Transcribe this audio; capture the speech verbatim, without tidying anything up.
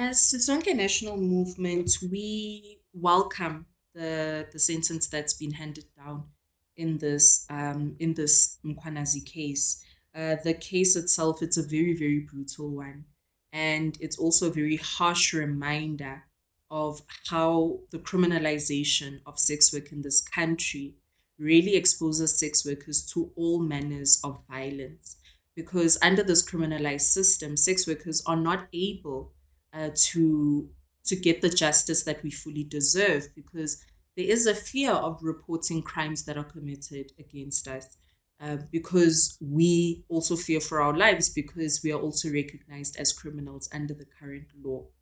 As Sisonke National Movement, we welcome the the sentence that's been handed down in this um, in this Mkwanazi case. Uh, the case itself, it's a very very brutal one, and it's also a very harsh reminder of how the criminalization of sex work in this country really exposes sex workers to all manners of violence. Because under this criminalized system, sex workers are not able uh, to to get the justice that we fully deserve, because there is a fear of reporting crimes that are committed against us, uh, because we also fear for our lives, because we are also recognized as criminals under the current law.